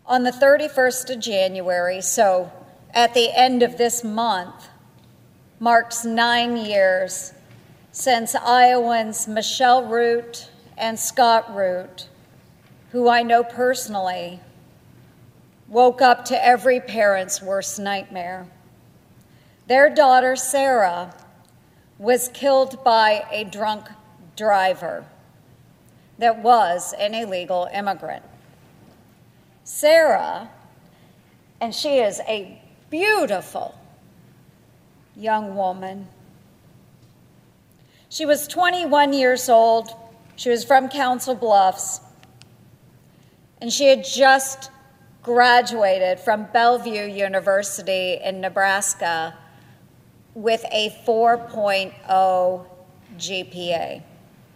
On the 31st of January, so at the end of this month, marks 9 years since Iowans Michelle Root and Scott Root, who I know personally, woke up to every parent's worst nightmare. Their daughter, Sarah, was killed by a drunk driver that was an illegal immigrant. Sarah, and she is a beautiful young woman. She was 21 years old. She was from Council Bluffs, and she had just graduated from Bellevue University in Nebraska with a 4.0 GPA.